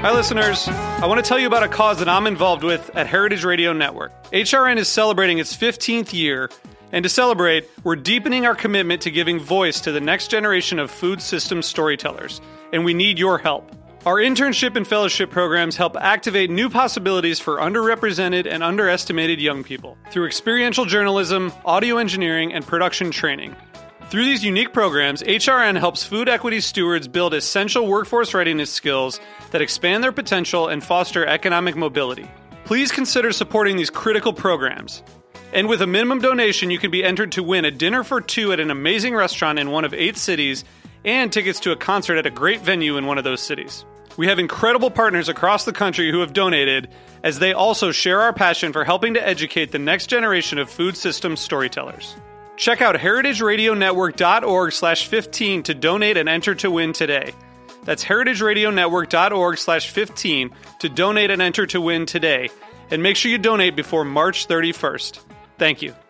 Hi, listeners. I want to tell you about a cause that I'm involved with at Heritage Radio Network. HRN is celebrating its 15th year, and to celebrate, we're deepening our commitment to giving voice to the next generation of food system storytellers, and we need your help. Our internship and fellowship programs help activate new possibilities for underrepresented and underestimated young people through experiential journalism, audio engineering, and production training. Through these unique programs, HRN helps food equity stewards build essential workforce readiness skills that expand their potential and foster economic mobility. Please consider supporting these critical programs. And with a minimum donation, you can be entered to win a dinner for two at an amazing restaurant in one of 8 cities and tickets to a concert at a great venue in one of those cities. We have incredible partners across the country who have donated, as they also share our passion for helping to educate the next generation of food system storytellers. Check out heritageradionetwork.org/15 to donate and enter to win today. That's heritageradionetwork.org/15 to donate and enter to win today. And make sure you donate before March 31st. Thank you.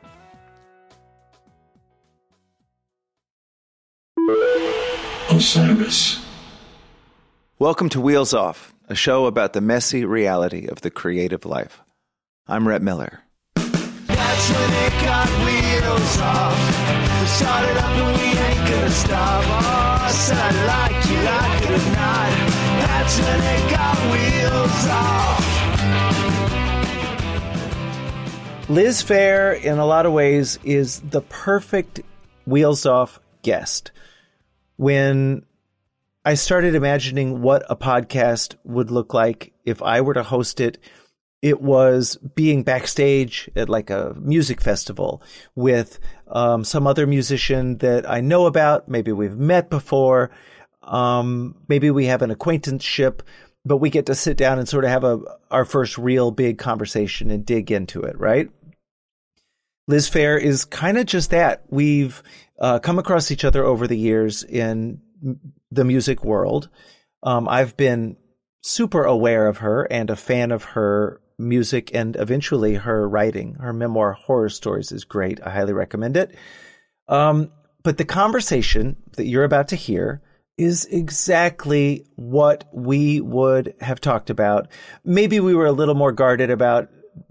Osiris. Welcome to Wheels Off, a show about the messy reality of the creative life. I'm Rhett Miller. That's when it got wheels off. We started up and we ain't gonna stop. Oh, I said I like it or not. That's when it got wheels off. Liz Phair, in a lot of ways, is the perfect Wheels Off guest. When I started imagining what a podcast would look like if I were to host it, it was being backstage at like a music festival with some other musician that I know about. Maybe we've met before. Maybe we have an acquaintanceship, but we get to sit down and sort of have our first real big conversation and dig into it, right? Liz Phair is kind of just that. We've come across each other over the years in the music world. I've been super aware of her and a fan of her music and eventually her writing. Her memoir, Horror Stories, is great. I highly recommend it. But the conversation that you're about to hear is exactly what we would have talked about. Maybe we were a little more guarded about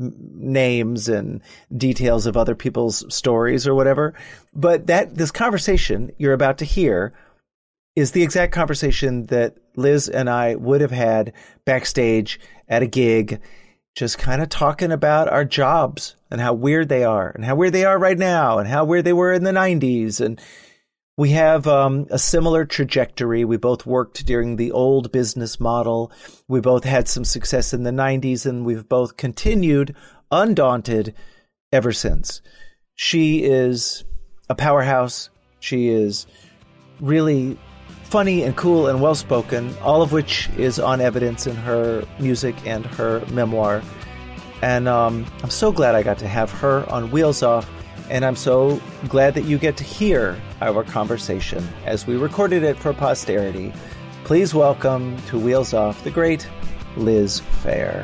names and details of other people's stories or whatever. But this conversation you're about to hear is the exact conversation that Liz and I would have had backstage at a gig, just kind of talking about our jobs and how weird they are and how weird they are right now and how weird they were in the 90s. And we have a similar trajectory. We both worked during the old business model. We both had some success in the 90s, and we've both continued undaunted ever since. She is a powerhouse. She is really funny and cool and well-spoken, all of which is on evidence in her music and her memoir. And I'm so glad I got to have her on Wheels Off, and I'm so glad that you get to hear our conversation as we recorded it for posterity. Please welcome to Wheels Off the great Liz Phair.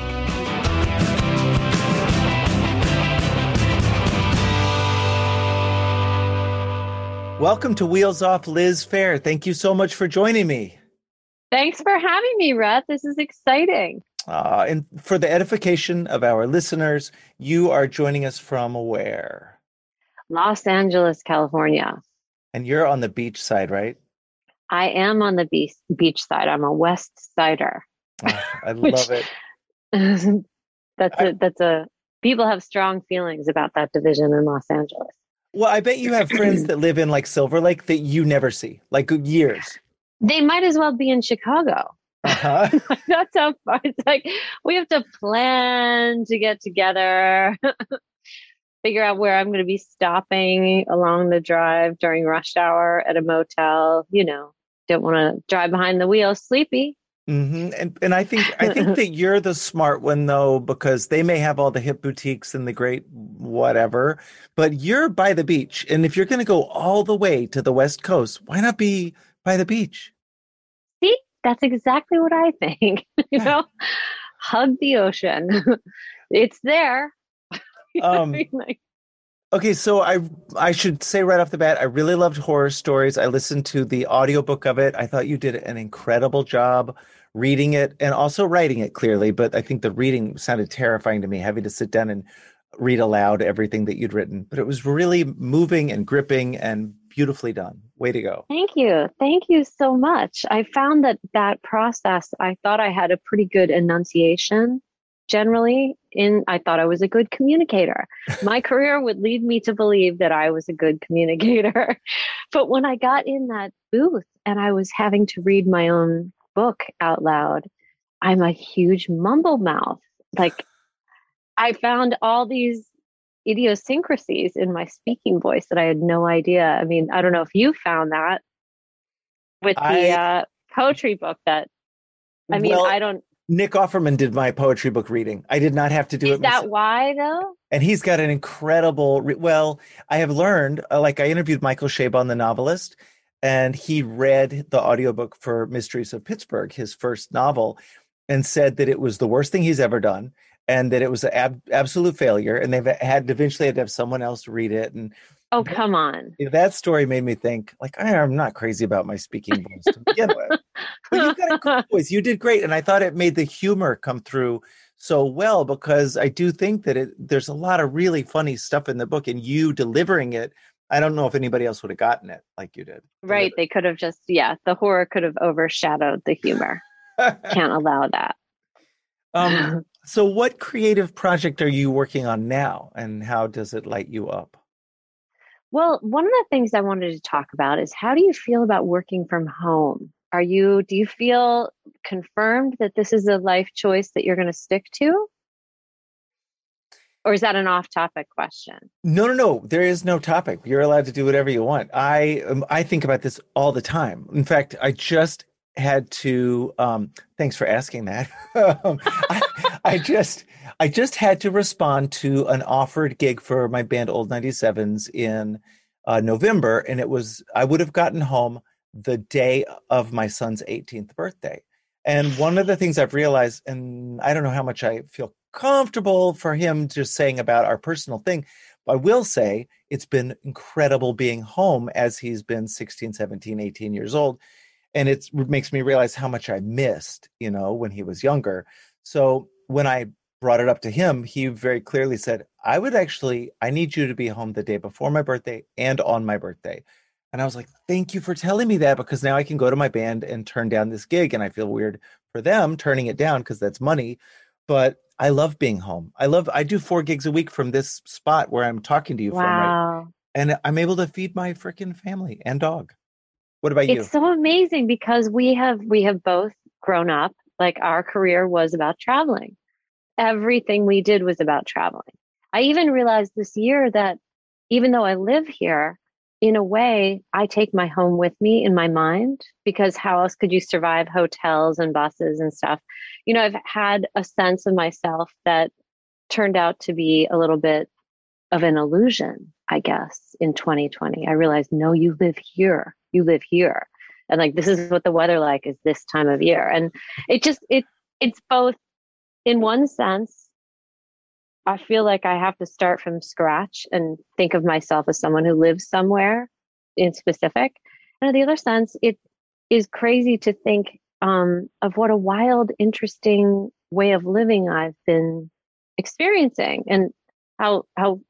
Welcome to Wheels Off, Liz Phair. Thank you so much for joining me. Thanks for having me, Rhett. This is exciting. And for the edification of our listeners, you are joining us from where? Los Angeles, California. And you're on the beach side, right? I am on the beach side. I'm a West Sider. Oh, I love it. People have strong feelings about that division in Los Angeles. Well, I bet you have friends that live in like Silver Lake that you never see, like years. They might as well be in Chicago. Uh-huh. That's how far. It's like we have to plan to get together, figure out where I'm going to be stopping along the drive during rush hour at a motel. You know, don't want to drive behind the wheel sleepy. Mm-hmm. And I think that you're the smart one, though, because they may have all the hip boutiques and the great whatever, but you're by the beach. And if you're going to go all the way to the West Coast, why not be by the beach? See, that's exactly what I think. You know, hug the ocean. It's there. Okay, so I should say right off the bat, I really loved horror stories. I listened to the audiobook of it. I thought you did an incredible job reading it and also writing it clearly, but I think the reading sounded terrifying to me, having to sit down and read aloud everything that you'd written. But it was really moving and gripping and beautifully done. Way to go. Thank you. Thank you so much. I found that process, I thought I had a pretty good enunciation generally I thought I was a good communicator. My career would lead me to believe that I was a good communicator. But when I got in that booth and I was having to read my own book out loud, I'm a huge mumble mouth. Like I found all these idiosyncrasies in my speaking voice that I had no idea. I mean, I don't know if you found that with the poetry book well, I don't. Nick Offerman did my poetry book reading. I did not have to do it Is that myself. why though? And he's got an incredible, well, I have learned, like I interviewed Michael Chabon, the novelist, and he read the audiobook for Mysteries of Pittsburgh, his first novel, and said that it was the worst thing he's ever done and that it was an absolute failure. And they've eventually had to have someone else read it. And Oh, come on. that story made me think, like, I'm not crazy about my speaking voice to begin with. But you've got a good voice. You did great. And I thought it made the humor come through so well because I do think that there's a lot of really funny stuff in the book and you delivering it. I don't know if anybody else would have gotten it like you did. Right. They could have just, the horror could have overshadowed the humor. Can't allow that. So what creative project are you working on now and how does it light you up? Well, one of the things I wanted to talk about is how do you feel about working from home? Do you feel confirmed that this is a life choice that you're going to stick to? Or is that an off-topic question? No. There is no topic. You're allowed to do whatever you want. I think about this all the time. In fact, I just had to. Thanks for asking that. I just had to respond to an offered gig for my band Old 97s in November, and I would have gotten home the day of my son's 18th birthday. And one of the things I've realized, and I don't know how much I feel comfortable for him just saying about our personal thing, but I will say it's been incredible being home as he's been 16, 17, 18 years old. And it makes me realize how much I missed, when he was younger. So when I brought it up to him, he very clearly said, I need you to be home the day before my birthday and on my birthday. And I was like, thank you for telling me that because now I can go to my band and turn down this gig. And I feel weird for them turning it down because that's money. But I love being home. I do 4 gigs a week from this spot where I'm talking to you from. Right? And I'm able to feed my freaking family and dog. What about you? It's so amazing because we have both grown up, like our career was about traveling. Everything we did was about traveling. I even realized this year that even though I live here, in a way, I take my home with me in my mind because how else could you survive hotels and buses and stuff? I've had a sense of myself that turned out to be a little bit of an illusion, I guess, in 2020. I realized, no, you live here. You live here. And like, this is what the weather like is this time of year. And it's both in one sense, I feel like I have to start from scratch and think of myself as someone who lives somewhere in specific. And in the other sense, it is crazy to think of what a wild, interesting way of living I've been experiencing and how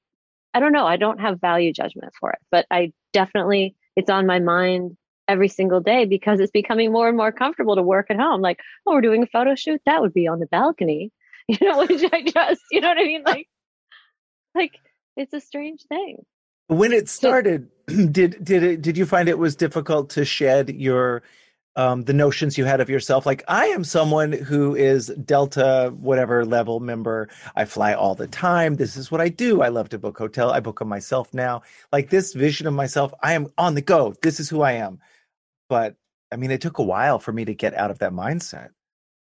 I don't know, I don't have value judgment for it, but I definitely, it's on my mind every single day because it's becoming more and more comfortable to work at home. Like, oh, we're doing a photo shoot. That would be on the balcony, which I just, you know what I mean? Like it's a strange thing. When it started, did you find it was difficult to shed your the notions you had of yourself? Like, I am someone who is Delta whatever level member. I fly all the time. This is what I do. I love to book hotel. I book them myself now. Like this vision of myself, I am on the go. This is who I am. But I mean, it took a while for me to get out of that mindset.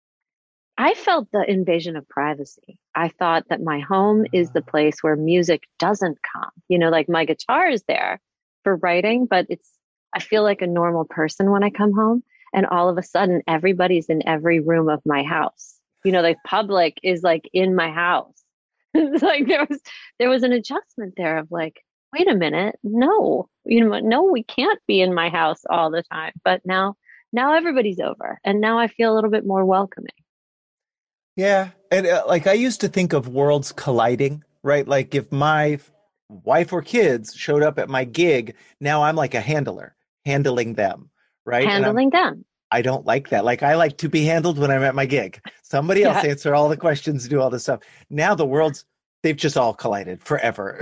I felt the invasion of privacy. I thought that my home is the place where music doesn't come. Like my guitar is there for writing, but I feel like a normal person when I come home. And all of a sudden, everybody's in every room of my house. Like public is like in my house. It's like there was an adjustment there of like, wait a minute, no, no, we can't be in my house all the time. But now everybody's over, and now I feel a little bit more welcoming. Yeah. And like I used to think of worlds colliding, right? Like if my wife or kids showed up at my gig, now I'm like a handler, handling them, right? And Handling them. I don't like that. Like I like to be handled when I'm at my gig. Somebody else Yeah. answer all the questions, do all the stuff. Now the worlds, they've just all collided forever.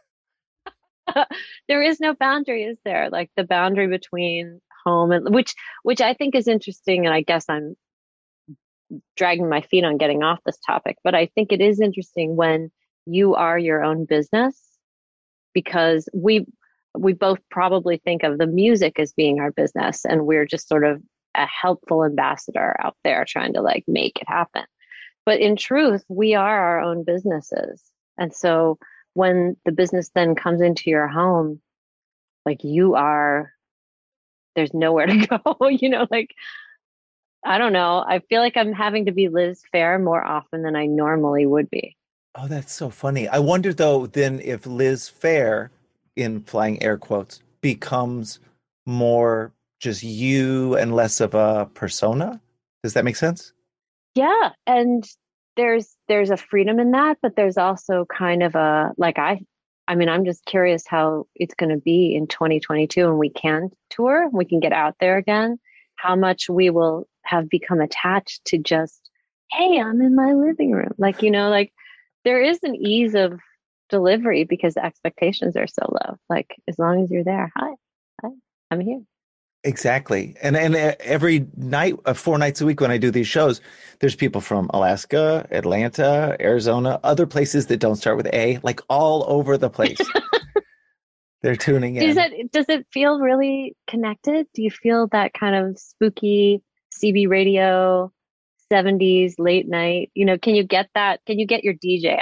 There is no boundary, is there? Like the boundary between home and which I think is interesting, and I guess I'm dragging my feet on getting off this topic, but I think it is interesting when you are your own business, because we both probably think of the music as being our business, and we're just sort of a helpful ambassador out there trying to like make it happen. But in truth, we are our own businesses. And so when the business then comes into your home, like there's nowhere to go, like, I don't know. I feel like I'm having to be Liz Phair more often than I normally would be. Oh, that's so funny. I wonder though, then if Liz Phair, in flying air quotes, becomes more just you and less of a persona. Does that make sense? Yeah. And there's a freedom in that, but there's also kind of a like I mean, I'm just curious how it's going to be in 2022 and we can tour, we can get out there again, how much we will have become attached to just, hey, I'm in my living room. Like, like there is an ease of delivery because the expectations are so low. Like, as long as you're there, hi, I'm here. Exactly. And every night, 4 nights a week when I do these shows, there's people from Alaska, Atlanta, Arizona, other places that don't start with A, like all over the place. They're tuning in. Does it feel really connected? Do you feel that kind of spooky CB radio 70s late night? Can you get that? Can you get your DJ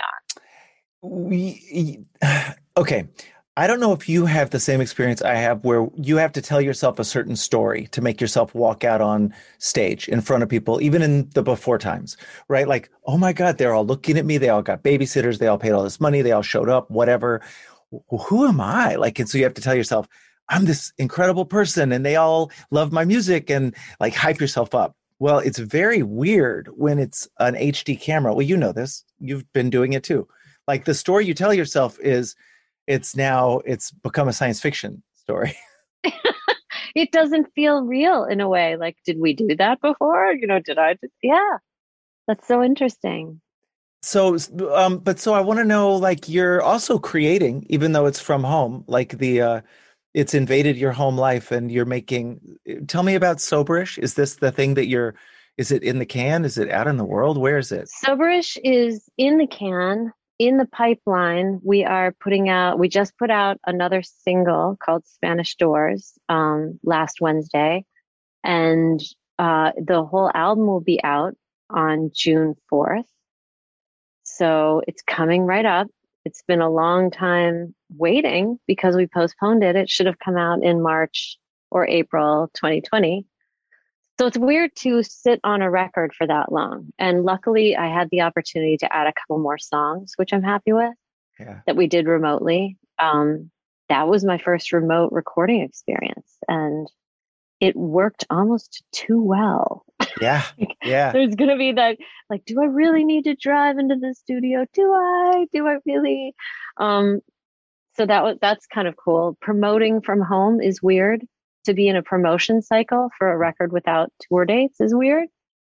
on? Okay. I don't know if you have the same experience I have where you have to tell yourself a certain story to make yourself walk out on stage in front of people, even in the before times, right? Like, oh my God, they're all looking at me. They all got babysitters. They all paid all this money. They all showed up, whatever. Who am I? Like, and so you have to tell yourself, I'm this incredible person and they all love my music and like hype yourself up. Well, it's very weird when it's an HD camera. Well, you know this. You've been doing it too. Like the story you tell yourself is, it's become a science fiction story. It doesn't feel real in a way. Like, did we do that before? Yeah, that's so interesting. So, so I want to know, like, you're also creating, even though it's from home, like it's invaded your home life and you're making, tell me about Soberish. Is this the thing that is it in the can? Is it out in the world? Where is it? Soberish is in the can. In the pipeline, we just put out another single called Spanish Doors last Wednesday. And the whole album will be out on June 4th. So it's coming right up. It's been a long time waiting because we postponed it. It should have come out in March or April 2020. So it's weird to sit on a record for that long. And luckily, I had the opportunity to add a couple more songs, which I'm happy with, that we did remotely. That was my first remote recording experience. And it worked almost too well. Yeah. Yeah. There's going to be that, like, do I really need to drive into the studio? Do I really? So that's kind of cool. Promoting from home is weird. To be in a promotion cycle for a record without tour dates is weird.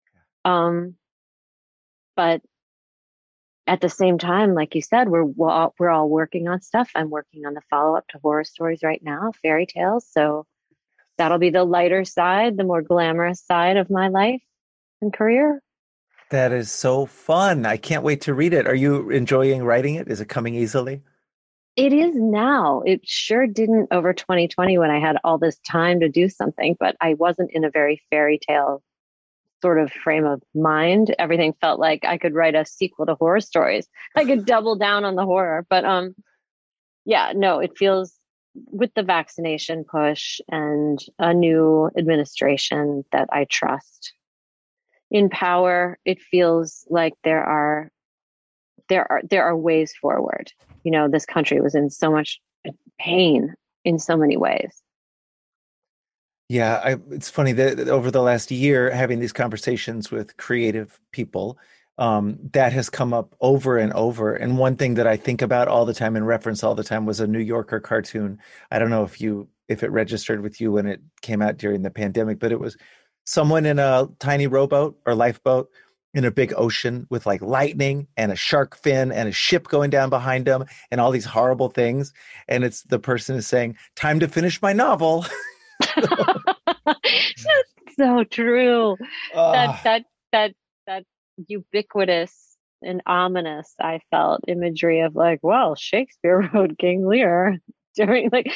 But at the same time, like you said, we're all working on stuff. I'm working on the follow-up to Horror Stories right now, Fairy Tales. So that'll be the lighter side, the more glamorous side of my life and career. That is so fun. I can't wait to read it. Are you enjoying writing it? Is it coming easily? It is now. It sure didn't over 2020 when I had all this time to do something, but I wasn't in a very fairy tale sort of frame of mind. Everything felt like I could write a sequel to Horror Stories. I could double down on the horror. But yeah, no, it feels with the vaccination push and a new administration that I trust in power, it feels like there are ways forward. This country was in so much pain in so many ways. Yeah, it's funny that over the last year, having these conversations with creative people, that has come up over and over. And one thing that I think about all the time and reference all the time was a New Yorker cartoon. I don't know if it registered with you when it came out during the pandemic, but it was someone in a tiny rowboat or lifeboat in a big ocean with like lightning and a shark fin and a ship going down behind them and all these horrible things. And it's the person is saying, "Time to finish my novel." So true. Uh, That ubiquitous and ominous, I felt, imagery of like, well, Shakespeare wrote King Lear during like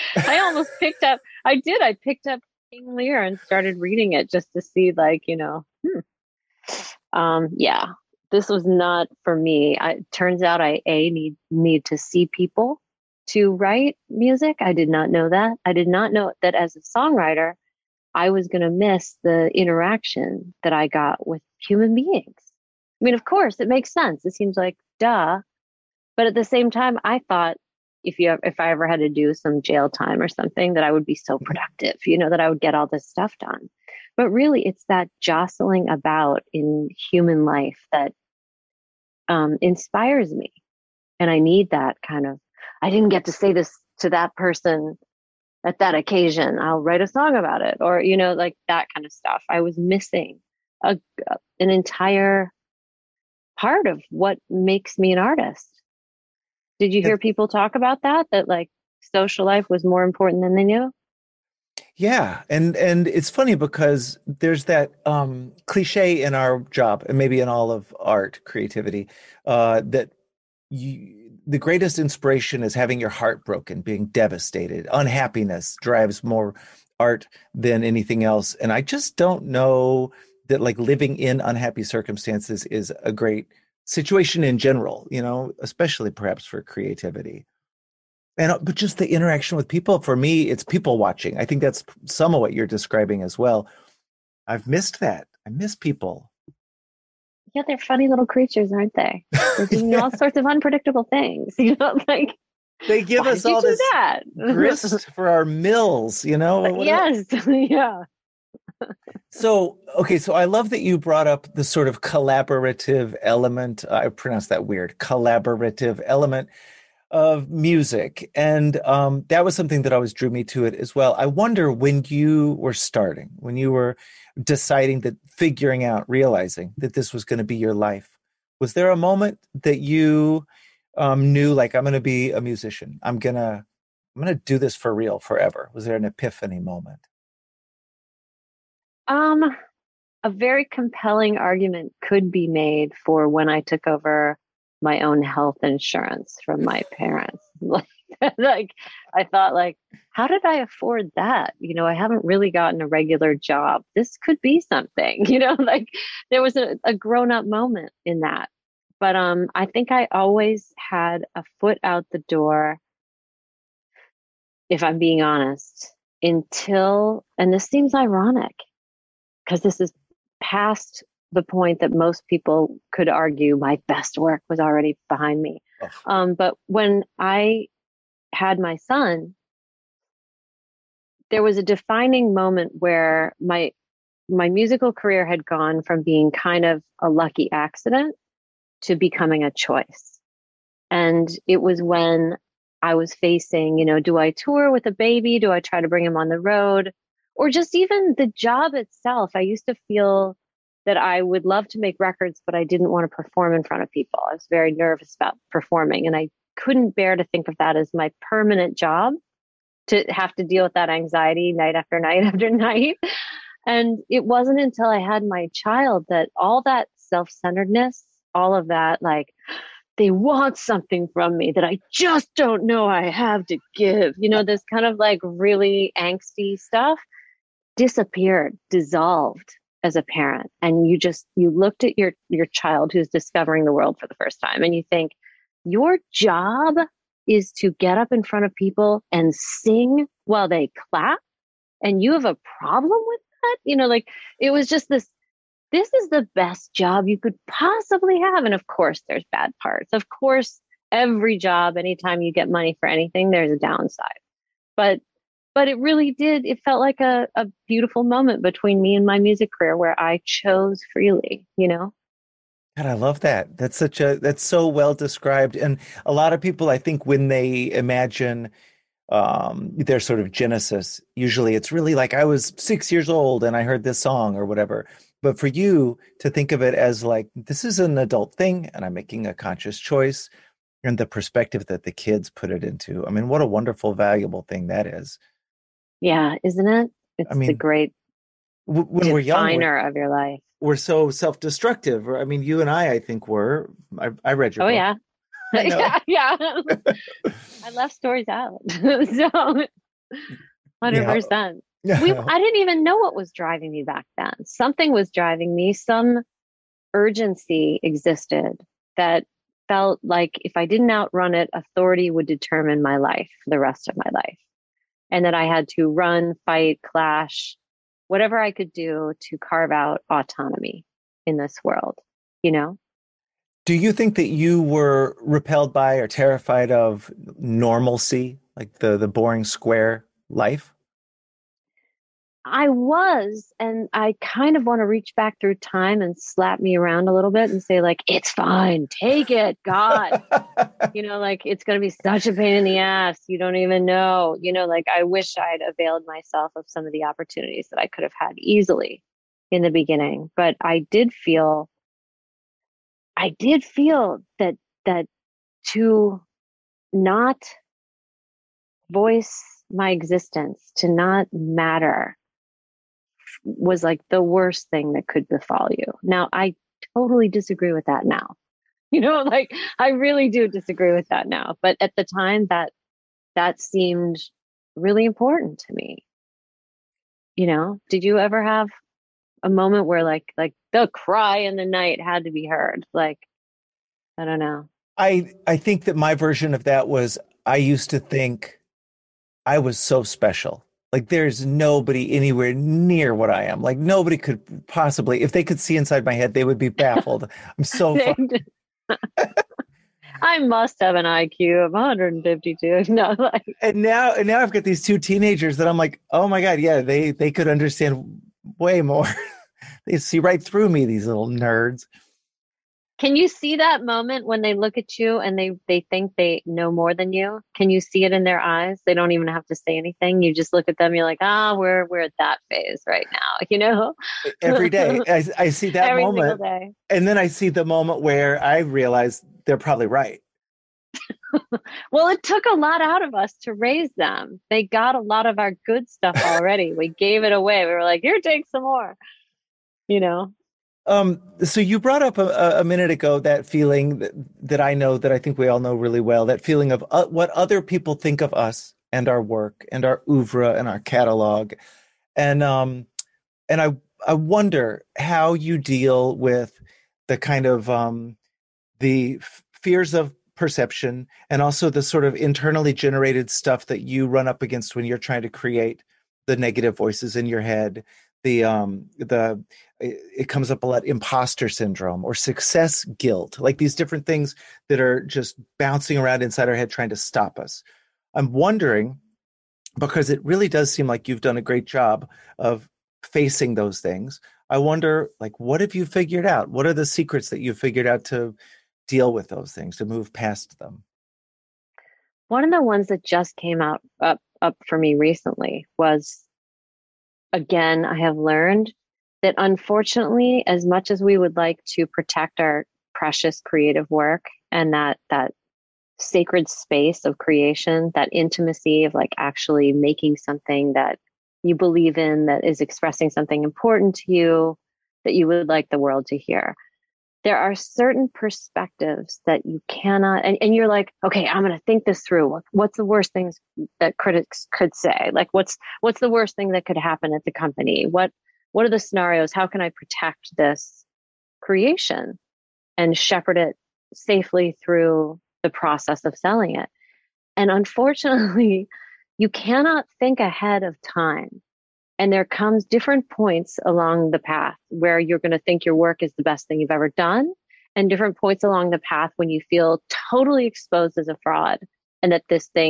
I picked up King Lear and started reading it just to see like, yeah, this was not for me. It turns out I need to see people to write music. I did not know that. I did not know that as a songwriter, I was going to miss the interaction that I got with human beings. I mean, of course, it makes sense. It seems like duh. But at the same time, I thought if I ever had to do some jail time or something, that I would be so productive, that I would get all this stuff done. But really, it's that jostling about in human life that inspires me. And I need that kind of, I didn't get to say this to that person at that occasion. I'll write a song about it, or, like that kind of stuff. I was missing an entire part of what makes me an artist. Did you hear people talk about that like social life was more important than they knew? Yeah, and it's funny because there's that cliche in our job, and maybe in all of art, creativity, that the greatest inspiration is having your heart broken, being devastated. Unhappiness drives more art than anything else, and I just don't know that like living in unhappy circumstances is a great situation in general, especially perhaps for creativity. But just the interaction with people, for me, it's people watching. I think that's some of what you're describing as well. I've missed that. I miss people. Yeah, they're funny little creatures, aren't they? They're doing all sorts of unpredictable things, like they give us all this grist for our mills, Yes, yeah. So I love that you brought up the sort of collaborative element. I pronounced that weird, collaborative element of music. And that was something that always drew me to it as well. I wonder, when you were deciding that, figuring out, realizing that this was going to be your life, was there a moment that you knew, like, I'm going to be a musician? I'm going to do this for real forever. Was there an epiphany moment? A very compelling argument could be made for when I took over my own health insurance from my parents. Like I thought, like, how did I afford that? I haven't really gotten a regular job. This could be something, like there was a grown-up moment in that. But I think I always had a foot out the door, if I'm being honest, until, and this seems ironic because this is past the point that most people could argue my best work was already behind me. But when I had my son, there was a defining moment where my musical career had gone from being kind of a lucky accident to becoming a choice. And it was when I was facing, do I tour with a baby? Do I try to bring him on the road? Or just even the job itself. I used to feel that I would love to make records, but I didn't want to perform in front of people. I was very nervous about performing, and I couldn't bear to think of that as my permanent job, to have to deal with that anxiety night after night after night. And it wasn't until I had my child that all that self-centeredness, all of that, like, they want something from me that I just don't know I have to give, this kind of like really angsty stuff disappeared, dissolved as a parent. And you looked at your child who's discovering the world for the first time, and you think, your job is to get up in front of people and sing while they clap, and you have a problem with that? Like, it was just this is the best job you could possibly have. And of course there's bad parts. Of course, every job, anytime you get money for anything, there's a downside. but it really did. It felt like a beautiful moment between me and my music career where I chose freely, you know? God, I love that. That's so well described. And a lot of people, I think, when they imagine their sort of genesis, usually it's really like I was 6 years old and I heard this song or whatever. But for you to think of it as like, this is an adult thing and I'm making a conscious choice, and the perspective that the kids put it into. I mean, what a wonderful, valuable thing that is. Yeah, isn't it? I It's the mean, great when we're young, definer of your life. we're so self-destructive. I mean, you and I think were. I read your Oh, book. yeah. I know. Yeah. I left stories out. So 100%. I didn't even know what was driving me back then. Something was driving me. Some urgency existed that felt like if I didn't outrun it, authority would determine my life for the rest of my life. And that I had to run, fight, clash, whatever I could do to carve out autonomy in this world, you know? Do you think that you were repelled by or terrified of normalcy, like the boring square life? I was, and I kind of want to reach back through time and slap me around a little bit and say, like, it's fine, take it, God. You know, like, it's going to be such a pain in the ass. You don't even know, you know, like, I wish I'd availed myself of some of the opportunities that I could have had easily in the beginning. But I did feel that to not voice my existence, to not matter, was like the worst thing that could befall you. Now, I totally disagree with that now. You know, like, I really do disagree with that now. But at the time, that seemed really important to me. You know, did you ever have a moment where like the cry in the night had to be heard? Like, I don't know. I think that my version of that was I used to think I was so special. Like there's nobody anywhere near what I am. Like nobody could possibly, if they could see inside my head, they would be baffled. I'm so fun. I must have an IQ of 152. No, like, and now I've got these two teenagers that I'm like, oh my God, yeah, they could understand way more. They see right through me, these little nerds. can you see that moment when they look at you and they think they know more than you? Can you see it in their eyes? They don't even have to say anything. You just look at them. You're like, we're at that phase right now, you know? Every day I see that Every moment. single day. And then I see the moment where I realize they're probably right. Well, it took a lot out of us to raise them. They got a lot of our good stuff already. We gave it away. We were like, here, take some more, you know? So you brought up a minute ago that feeling that I know, that I think we all know really well, that feeling of what other people think of us and our work and our oeuvre and our catalog. And I wonder how you deal with the kind of the fears of perception and also the sort of internally generated stuff that you run up against when you're trying to create the negative voices in your head. It comes up a lot, imposter syndrome or success guilt, like these different things that are just bouncing around inside our head trying to stop us. I'm wondering, because it really does seem like you've done a great job of facing those things. I wonder, like, what have you figured out? What are the secrets that you've figured out to deal with those things, to move past them? One of the ones that just came up for me recently was, again, I have learned that unfortunately, as much as we would like to protect our precious creative work and that sacred space of creation, that intimacy of like actually making something that you believe in, that is expressing something important to you, that you would like the world to hear, there are certain perspectives that you cannot, and you're like, okay, I'm going to think this through. What's the worst things that critics could say? Like, what's the worst thing that could happen at the company? What are the scenarios? How can I protect this creation and shepherd it safely through the process of selling it? And unfortunately, you cannot think ahead of time. And there comes different points along the path where you're going to think your work is the best thing you've ever done, and different points along the path when you feel totally exposed as a fraud and that this thing is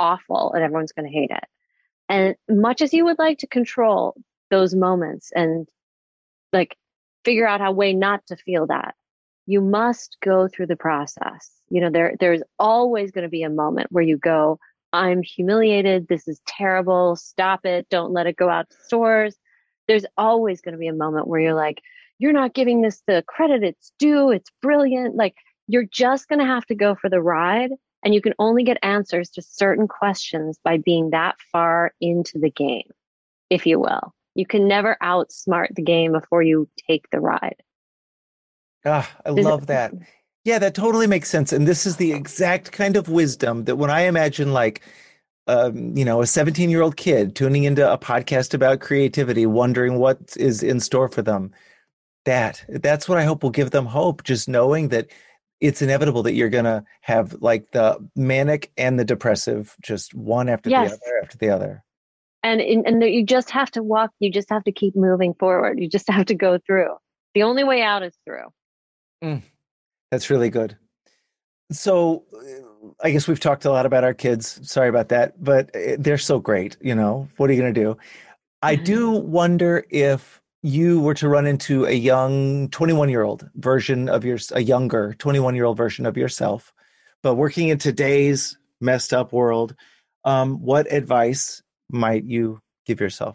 awful and everyone's going to hate it. And much as you would like to control those moments and like figure out a way not to feel that, you must go through the process. There's always going to be a moment where you go, I'm humiliated. This is terrible. Stop it. Don't let it go out to stores. There's always going to be a moment where you're like, you're not giving this the credit it's due. It's brilliant. Like, you're just going to have to go for the ride. And you can only get answers to certain questions by being that far into the game, if you will. You can never outsmart the game before you take the ride. I love that. Yeah, that totally makes sense. And this is the exact kind of wisdom that when I imagine like, a 17-year-old kid tuning into a podcast about creativity, wondering what is in store for them, that's what I hope will give them hope. Just knowing that it's inevitable that you're going to have like the manic and the depressive, just one after the other after the other. And you just have to walk. You just have to keep moving forward. You just have to go through. The only way out is through. That's really good. So I guess we've talked a lot about our kids. Sorry about that, but they're so great. What are you going to do? I do wonder if you were to run into a young 21-year-old version of a younger 21-year-old version of yourself, but working in today's messed up world, what advice might you give yourself?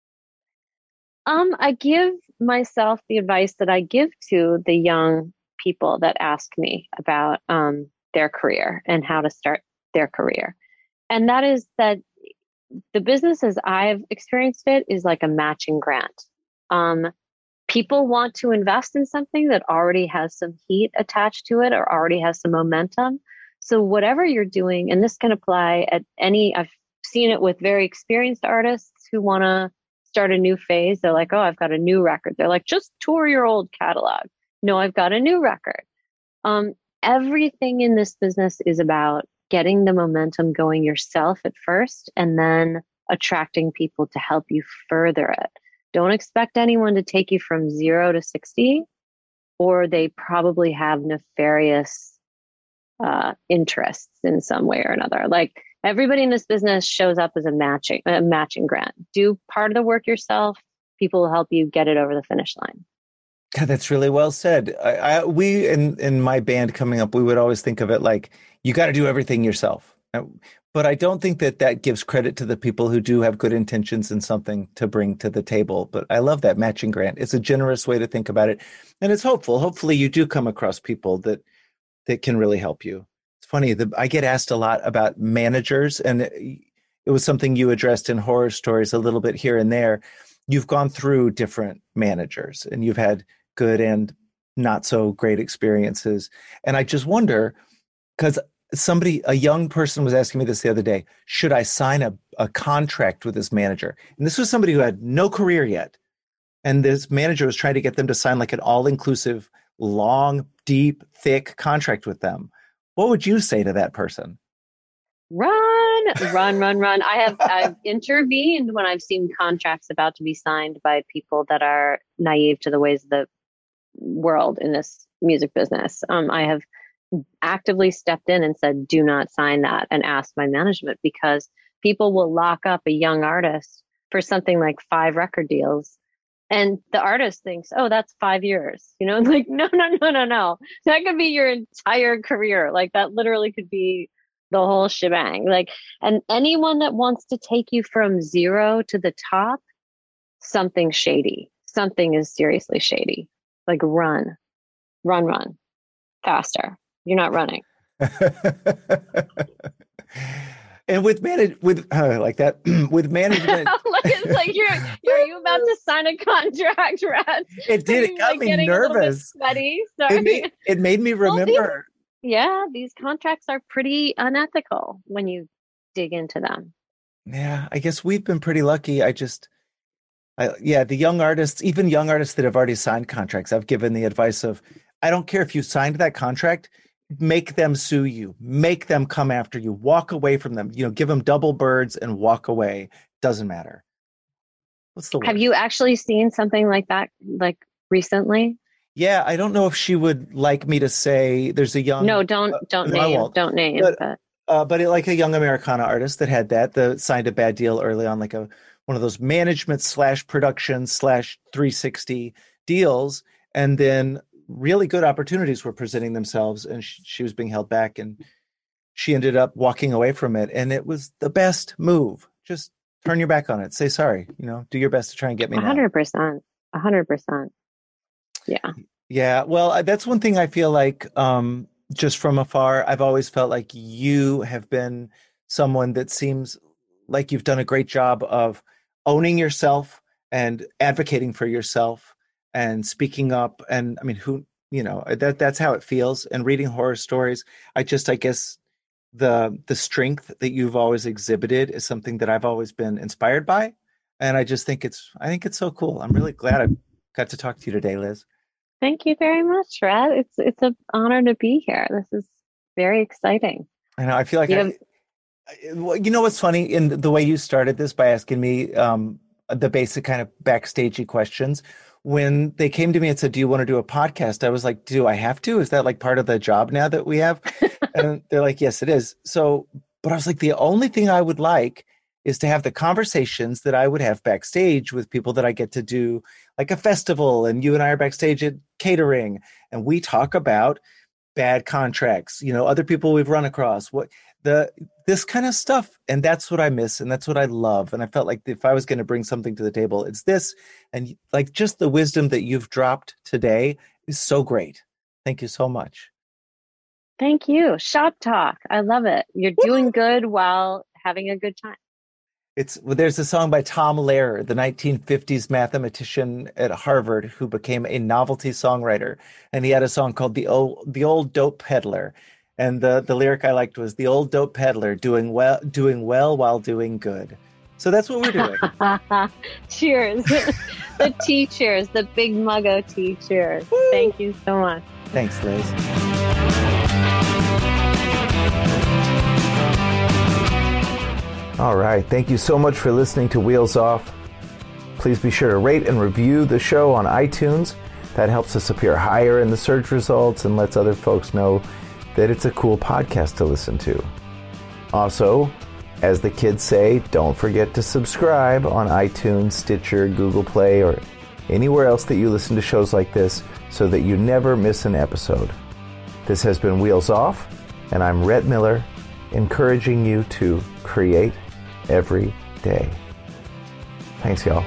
I give myself the advice that I give to the young people that ask me about their career and how to start their career. And that is that the business as I've experienced it is like a matching grant. People want to invest in something that already has some heat attached to it or already has some momentum. So whatever you're doing, and this can apply at I've seen it with very experienced artists who want to start a new phase. They're like, oh, I've got a new record. They're like, just tour your old catalog. No, I've got a new record. Everything in this business is about getting the momentum going yourself at first and then attracting people to help you further it. Don't expect anyone to take you from 0 to 60, or they probably have nefarious interests in some way or another. Like, everybody in this business shows up as a matching grant. Do part of the work yourself. People will help you get it over the finish line. God, that's really well said. We in my band coming up, we would always think of it like you got to do everything yourself. But I don't think that gives credit to the people who do have good intentions and something to bring to the table. But I love that matching grant. It's a generous way to think about it. And it's hopeful. Hopefully you do come across people that can really help you. It's funny, I get asked a lot about managers, and it was something you addressed in Horror Stories a little bit here and there. You've gone through different managers and you've had good and not so great experiences. And I just wonder, because a young person was asking me this the other day, should I sign a contract with this manager? And this was somebody who had no career yet. And this manager was trying to get them to sign like an all-inclusive, long, deep, thick contract with them. What would you say to that person? Run. I've intervened when I've seen contracts about to be signed by people that are naive to the ways of the world in this music business. I have actively stepped in and said, do not sign that, and asked my management, because people will lock up a young artist for something like 5 record deals. And the artist thinks, oh, that's 5 years, like, no. That could be your entire career. Like, that literally could be the whole shebang. Like, and anyone that wants to take you from 0 to the top, something shady. Something is seriously shady. Like, run faster. You're not running. And with management, with management, it's like are you about to sign a contract, Rat? It did. It got me nervous. Sweaty. Sorry. It made me remember. These contracts are pretty unethical when you dig into them. Yeah, I guess we've been pretty lucky. The young artists, even young artists that have already signed contracts, I've given the advice of, I don't care if you signed that contract, make them sue you, make them come after you, walk away from them, give them double birds and walk away. Doesn't matter. What's the word? Have you actually seen something like that, like recently? Yeah, I don't know if she would like me to say there's a young. No, don't name. Don't name. But like a young Americana artist that had signed a bad deal early on, like one of those management / production / 360 deals. And then really good opportunities were presenting themselves, and she was being held back, and she ended up walking away from it. And it was the best move. Just turn your back on it. Say sorry, do your best to try and get me 100%. 100%. Yeah. Yeah. Well, that's one thing I feel like, just from afar, I've always felt like you have been someone that seems like you've done a great job of owning yourself and advocating for yourself and speaking up. And I mean, that's how it feels. And reading horror stories, I guess the strength that you've always exhibited is something that I've always been inspired by. And I just think I think it's so cool. I'm really glad I got to talk to you today, Liz. Thank you very much, Rhett. It's an honor to be here. This is very exciting. I know. I feel like what's funny in the way you started this by asking me the basic kind of backstagey questions. When they came to me and said, "Do you want to do a podcast?" I was like, "Do I have to? Is that like part of the job now that we have?" And they're like, "Yes, it is." So, but I was like, the only thing I would like is to have the conversations that I would have backstage with people that I get to do, like a festival, and you and I are backstage at catering, and we talk about bad contracts, other people we've run across, this kind of stuff. And that's what I miss, and that's what I love. And I felt like if I was going to bring something to the table, it's this. And like, just the wisdom that you've dropped today is so great. Thank you so much. Thank you. Shop talk. I love it. You're doing good while having a good time. There's a song by Tom Lehrer, the 1950s mathematician at Harvard, who became a novelty songwriter, and he had a song called "The Old Dope Peddler," and the lyric I liked was "The old dope peddler doing well while doing good." So that's what we're doing. Cheers! The tea cheers, the big muggo tea cheers. Woo! Thank you so much. Thanks, Liz. All right. Thank you so much for listening to Wheels Off. Please be sure to rate and review the show on iTunes. That helps us appear higher in the search results and lets other folks know that it's a cool podcast to listen to. Also, as the kids say, don't forget to subscribe on iTunes, Stitcher, Google Play, or anywhere else that you listen to shows like this so that you never miss an episode. This has been Wheels Off, and I'm Rhett Miller, encouraging you to create every day. Thanks, y'all.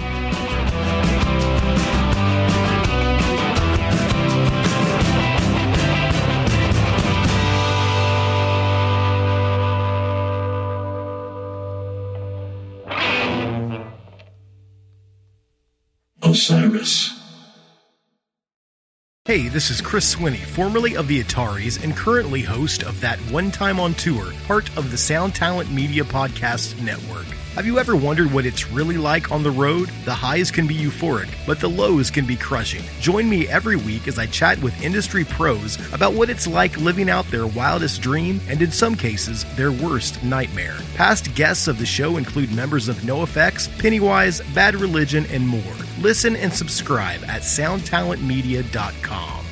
Osiris. Hey, this is Chris Swinney, formerly of the Ataris and currently host of That One Time on Tour, part of the Sound Talent Media Podcast Network. Have you ever wondered what it's really like on the road? The highs can be euphoric, but the lows can be crushing. Join me every week as I chat with industry pros about what it's like living out their wildest dream and, in some cases, their worst nightmare. Past guests of the show include members of NoFX, Pennywise, Bad Religion, and more. Listen and subscribe at soundtalentmedia.com.